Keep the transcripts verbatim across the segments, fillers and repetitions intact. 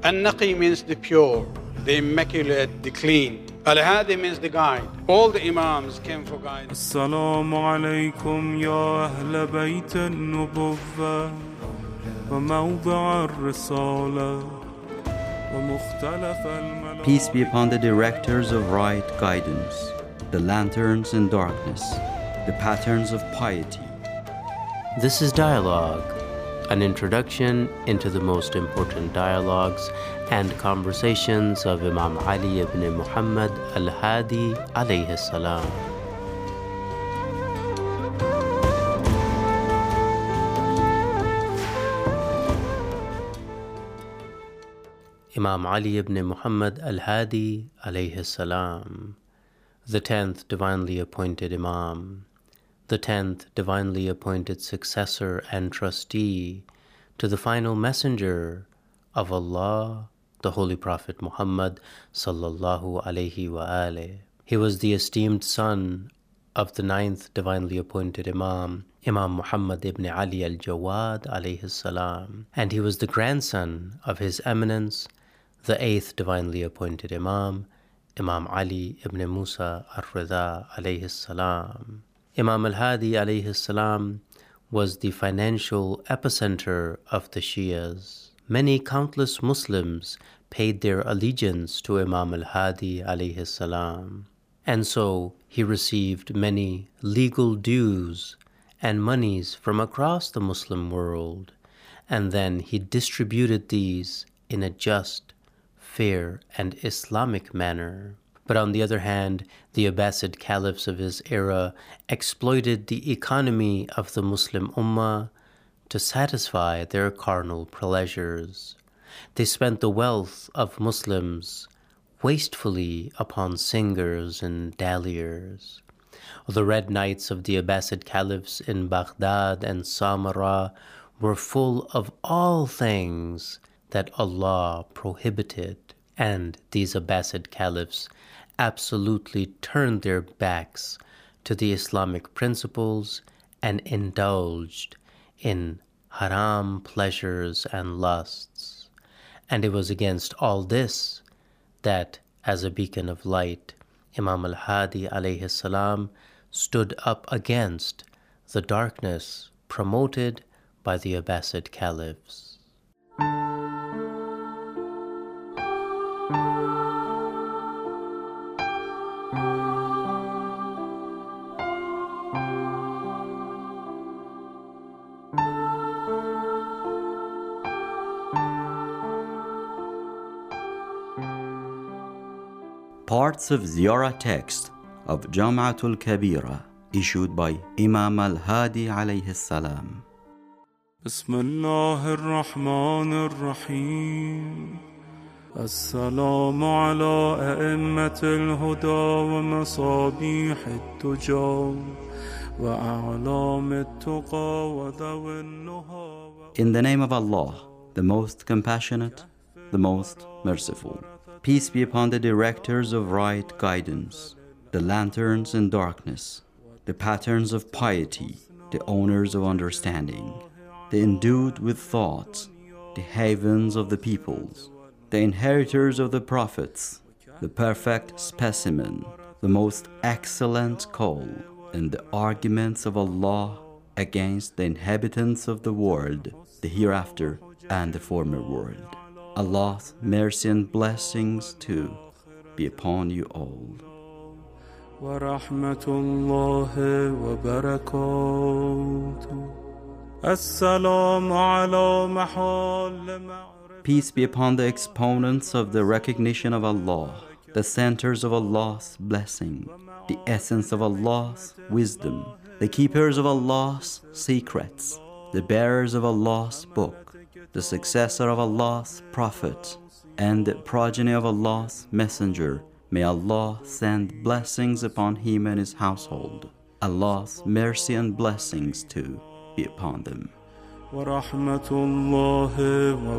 An-Naqi means the pure, the immaculate, the clean. Al-Hadi means the guide. All the Imams came for guidance. Assalamu alaykum ya ahl bayt an-nubuwwah wa mawdi' ar-risalah wa mukhtalaf al-malak. Peace be upon the directors of right guidance, the lanterns in darkness, the patterns of piety. This is Dialogue, an introduction into the most important dialogues and conversations of Imam Ali ibn Muhammad al-Hadi alayhi salam. Imam Ali ibn Muhammad al-Hadi alayhi salam, the tenth divinely appointed Imam, the tenth divinely appointed successor and trustee to the final messenger of Allah, the Holy Prophet Muhammad sallallahu alayhi wa alayhi. He was the esteemed son of the ninth divinely appointed Imam, Imam Muhammad ibn Ali al-Jawad alayhi salam, and he was the grandson of His Eminence, the eighth divinely appointed Imam, Imam Ali ibn Musa al-Rida alayhi salam. Imam al-Hadi alayhi salam was the financial epicenter of the Shias. Many countless Muslims paid their allegiance to Imam al-Hadi alayhi salam, and so he received many legal dues and monies from across the Muslim world, and then he distributed these in a just, fair, and Islamic manner. But on the other hand, the Abbasid caliphs of his era exploited the economy of the Muslim Ummah to satisfy their carnal pleasures. They spent the wealth of Muslims wastefully upon singers and dalliers. The red nights of the Abbasid caliphs in Baghdad and Samarra were full of all things that Allah prohibited, and these Abbasid caliphs absolutely turned their backs to the Islamic principles and indulged in haram pleasures and lusts. And it was against all this that, as a beacon of light, Imam al-Hadi alayhi salam stood up against the darkness promoted by the Abbasid caliphs. Parts of Ziyarah text of Jam'atul Kabira issued by Imam al-Hadi alayhi salam. Bismillah ar-Rahman ar-Rahim. Assalamu ala a'immat al-huda wa masabih al-tuja wa a'lam al-tuqa wa dhaw al-nuha. In the name of Allah, the most compassionate, the most merciful. Peace be upon the directors of right guidance, the lanterns in darkness, the patterns of piety, the owners of understanding, the endued with thought, the havens of the peoples, the inheritors of the prophets, the perfect specimen, the most excellent call, and the arguments of Allah against the inhabitants of the world, the hereafter and the former world. Allah's mercy and blessings too be upon you all. Wa rahmatullahi wa barakatuh. Assalamu ala mahal. Peace be upon the exponents of the recognition of Allah, the centers of Allah's blessing, the essence of Allah's wisdom, the keepers of Allah's secrets, the bearers of Allah's book, the successor of Allah's prophet, and the progeny of Allah's messenger. May Allah send blessings upon him and his household. Allah's mercy and blessings too be upon them. Wa rahmatullahi wa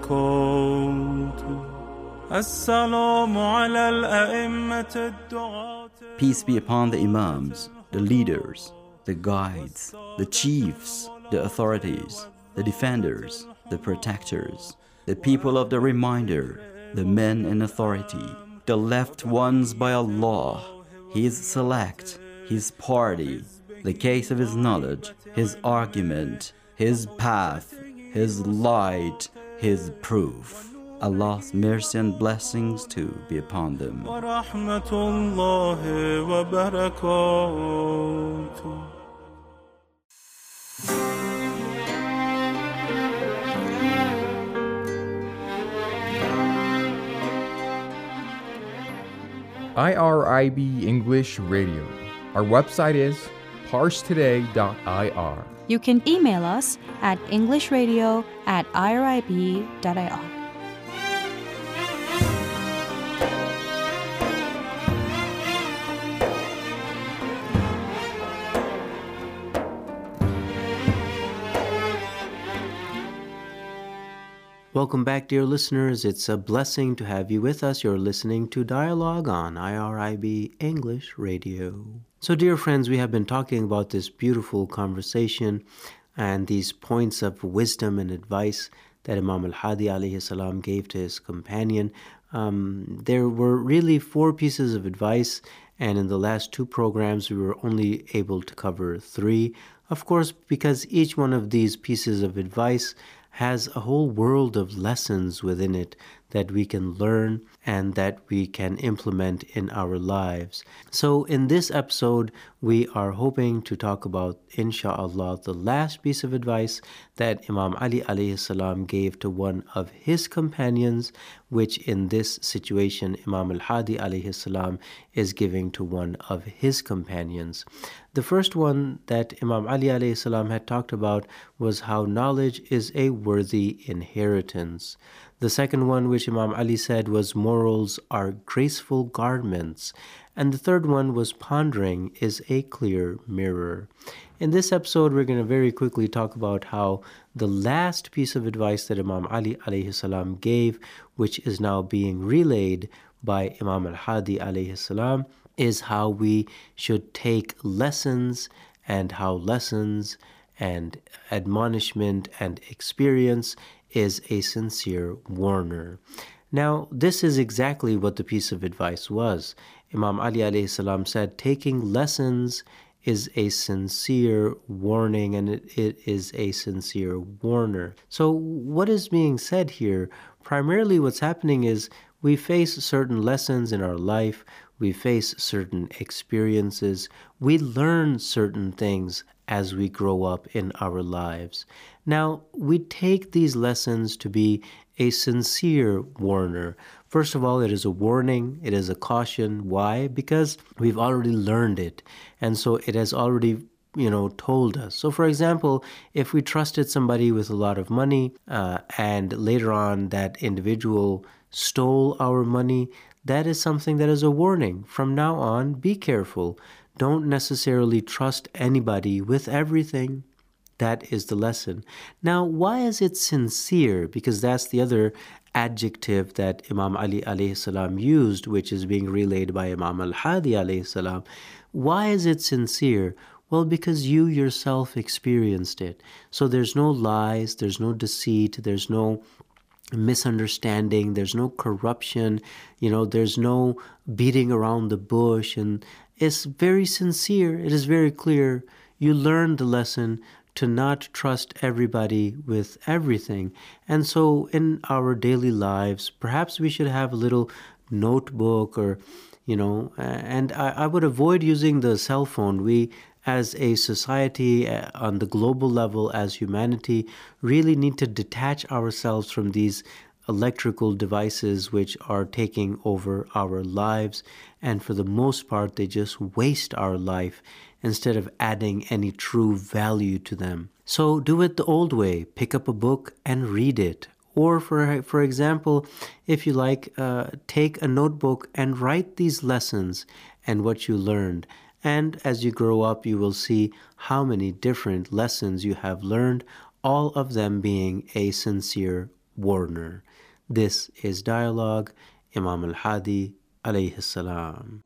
barakatuh. Assalamu ala al-a'immat ad-du'at. Peace be upon the imams, the leaders, the guides, the chiefs, the authorities, the defenders, the protectors, the people of the reminder, the men in authority, the left ones by Allah, His select, His party, the case of His knowledge, His argument, His path, His light, His proof. Allah's mercy and blessings too be upon them. ورحمة الله وبركاته. I R I B English Radio. Our website is parse today dot I R. You can email us at englishradio at irib dot I R. Welcome back, dear listeners. It's a blessing to have you with us. You're listening to Dialogue on I R I B English Radio. So, dear friends, we have been talking about this beautiful conversation and these points of wisdom and advice that Imam al-Hadi alayhi salam gave to his companion. Um, there were really four pieces of advice, and in the last two programs we were only able to cover three. Of course, because each one of these pieces of advice has a whole world of lessons within it that we can learn and that we can implement in our lives. So in this episode, we are hoping to talk about, insha'Allah, the last piece of advice that Imam Ali alayhi salam gave to one of his companions, which in this situation, Imam al-Hadi alayhi salam is giving to one of his companions. The first one that Imam Ali alayhi salam had talked about was how knowledge is a worthy inheritance. The second one, which Imam Ali said, was morals are graceful garments. And the third one was pondering is a clear mirror. In this episode, we're going to very quickly talk about how the last piece of advice that Imam Ali alayhi salam gave, which is now being relayed by Imam al-Hadi alayhi salam, is how we should take lessons and how lessons and admonishment and experience is a sincere warner. Now, this is exactly what the piece of advice was. Imam Ali alayhi salam said, taking lessons is a sincere warning and it, it is a sincere warner. So what is being said here? Primarily what's happening is we face certain lessons in our life, we face certain experiences, we learn certain things as we grow up in our lives. Now, we take these lessons to be a sincere warner. First of all, it is a warning, it is a caution. Why? Because we've already learned it, and so it has already, you know, told us. So, for example, if we trusted somebody with a lot of money, uh, and later on that individual stole our money, that is something that is a warning. From now on, be careful. Don't necessarily trust anybody with everything. That is the lesson. Now, why is it sincere? Because that's the other adjective that Imam Ali alayhi salam used, which is being relayed by Imam al-Hadi alayhi salam. Why is it sincere? Well, because you yourself experienced it. So there's no lies, there's no deceit, there's no misunderstanding, there's no corruption, you know, there's no beating around the bush, and it's very sincere. It is very clear. You learned the lesson to not trust everybody with everything. And so in our daily lives, perhaps we should have a little notebook or, you know, and I, I would avoid using the cell phone. We, as a society, uh, on the global level, as humanity, really need to detach ourselves from these electrical devices which are taking over our lives, and for the most part they just waste our life instead of adding any true value to them. So do it the old way. Pick up a book and read it. Or for for example, if you like, uh, take a notebook and write these lessons and what you learned. And as you grow up, you will see how many different lessons you have learned, all of them being a sincere warner. This is Dialogue, Imam al-Hadi alayhi salam.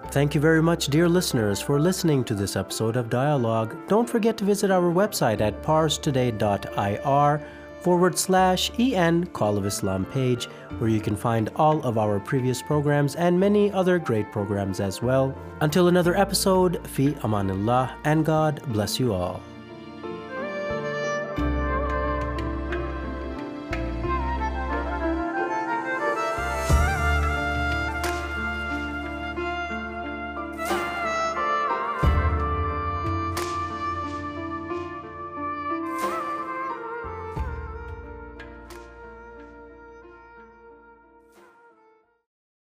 Thank you very much, dear listeners, for listening to this episode of Dialogue. Don't forget to visit our website at parstoday.ir forward slash en Call of Islam page, where you can find all of our previous programs and many other great programs as well. Until another episode, fi amanillah, and God bless you all.